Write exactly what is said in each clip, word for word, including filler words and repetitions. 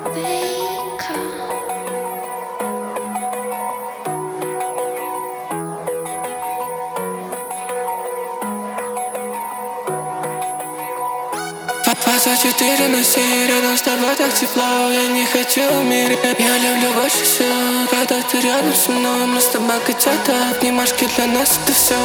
двадцать четыре на семь, рядом с тобой так тепло, я не хочу умереть. Я люблю больше всего, когда ты рядом со мной. Мы с тобой котята, обнимашки для нас это все.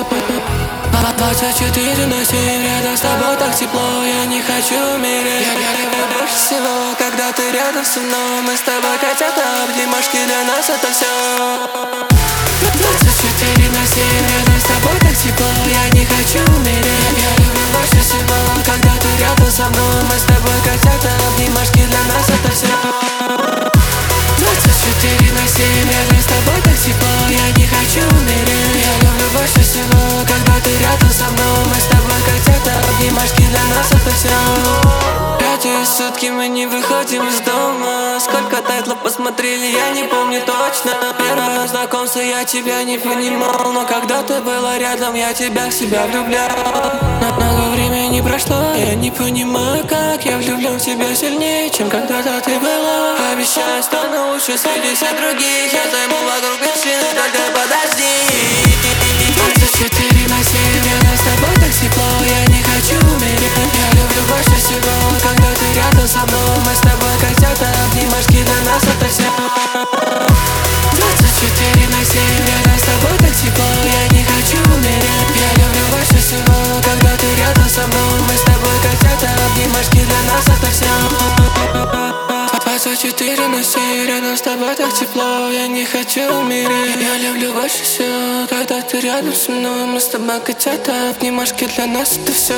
Двадцать четыре на семь, рядом с тобой так тепло, я не хочу умереть. Я, я люблю больше всего, когда ты рядом со мной. Мы с тобой котята, обнимашки для нас это все. Двадцать четыре на семь, рядом с тобой так тепло, я не хочу умереть. Я люблю больше всего, когда ты рядом со мной. Мы с тобой котята, обнимашки для нас это все. Двадцать четыре на семь, рядом с тобой так тепло, я не хочу умереть. Я люблю больше всего, когда ты рядом со мной. Мы с тобой котята, обнимашки для нас это все. Пятые сутки мы не выходим из дома. Сколько тайтлов посмотрели, я не помню точно. Первое знакомство я тебя не понимал, но когда ты была рядом, я тебя в себя влюблял. Но много времени прошло, я не понимаю, как я влюблен в тебя сильнее, чем когда-то ты была. Обещаю, стану лучше среди всех других. Я займу вокруг вершины, только подожди. Двадцать четыре на семь, рядом с тобой так тепло, я не хочу умереть. Я люблю больше всего, когда ты рядом со мной. Мы с тобой котята, обнимашки для нас это все. Двадцать четыре на семь, рядом с тобой так тепло, я не хочу умереть. Я люблю больше всего, когда ты рядом со мной. Мы с тобой котята, обнимашки для нас это все. Двадцать четыре на семь, рядом с тобой так тепло, я не хочу умереть. Я люблю больше всего, когда ты рядом со мной. Мы с тобой котята, обнимашки для нас это все.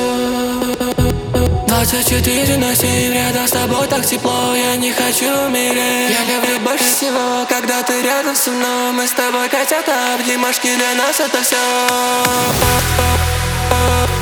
Двадцать четыре на семь, рядом с тобой так тепло, я не хочу умереть. Я люблю больше всего, когда ты рядом со мной. Мы с тобой котята, обнимашки для нас это все.